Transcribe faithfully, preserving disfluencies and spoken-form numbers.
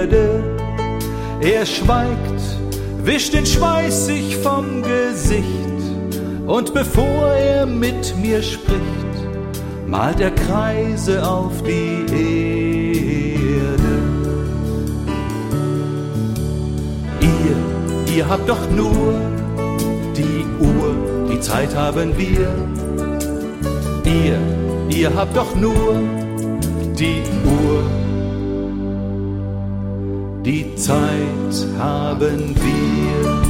Erde. Er schweigt, wischt den Schweiß sich vom Gesicht, und bevor er mit mir spricht, malt er Kreise auf die Erde. Ihr, ihr habt doch nur die Uhr, die Zeit haben wir. Ihr, ihr habt doch nur die Uhr, die Zeit haben wir.